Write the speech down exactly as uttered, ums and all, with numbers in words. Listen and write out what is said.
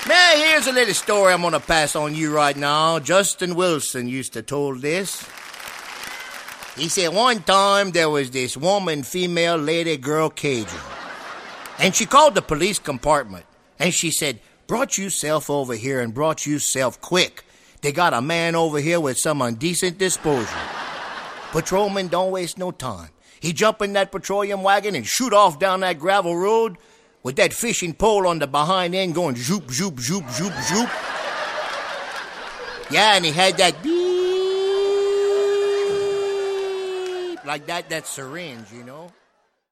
Now, here's a little story I'm going to pass on you right now. Justin Wilson used to told this. He said one time there was this woman, female, lady, girl, Cajun. And she called the police compartment. And she said, brought yourself over here and brought yourself quick. They got a man over here with some indecent disposal. Patrolman, don't waste no time. He jump in that petroleum wagon and shoot off down that gravel road with that fishing pole on the behind end going zoop, zoop, zoop, zoop, zoop. Yeah, and he had that beep, like that, that syringe, you know.